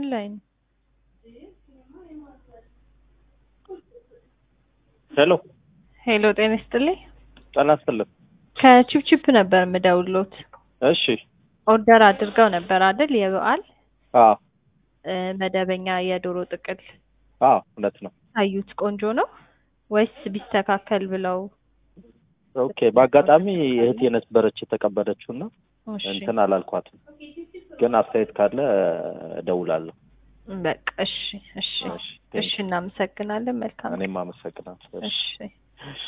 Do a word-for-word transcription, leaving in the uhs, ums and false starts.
ላይ ነው? ሄሎ ሄሎ ጤና ይስጥልኝ። ጤና ይስጥልኝ። ከቺፕቺፕ ነበር የምደውልዎት። እሺ ኦርደር አድርገው ነበር አይደል? የበዓል አዎ መደበኛ የዶሮ ጥቅል። አዎ እውነት ነው። አዩት ቆንጆ ነው ወይስ ቢስተካከል ብለው? ኦኬ በአጋጣሚ እህቴ ነበረች የተቀበለችውና እሺ እንትን አላልኳትም፣ ግን አስተያየት ካለ እደውላለሁ። በቃ እሺ እሺ እሺ እናመሰግናለን። መልካም እኔም አመሰግናለሁ። እሺ